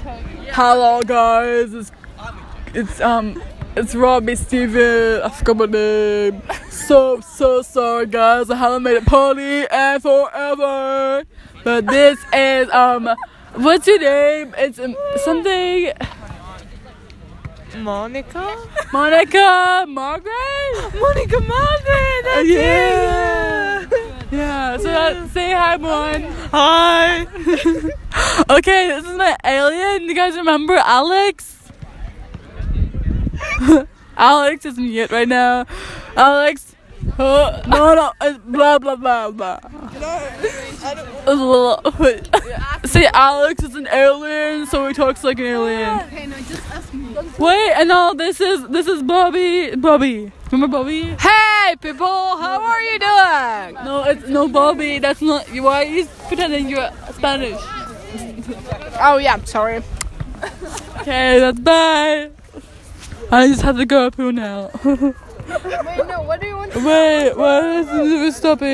Hello guys, it's Robbie Steven. I forgot my name. So sorry guys, I haven't made a party and forever. But this is what's your name? It's something. Monica Margaret. Yeah. So say hi, Mon. Hi. Okay, this is my alien. You guys remember Alex? Alex is mute right now. Alex. No. Blah blah blah blah. Say Alex is an alien, so he talks like an alien. Okay, no, just ask me. Wait, and no, this is Bobby. Remember Bobby? Hey people, how are you doing? No, it's no Bobby. That's not. Why are you pretending you're Spanish? Oh yeah, I'm sorry. Okay, that's bye. I just have to go poo now. Wait, no, what do you want to Wait, stop it.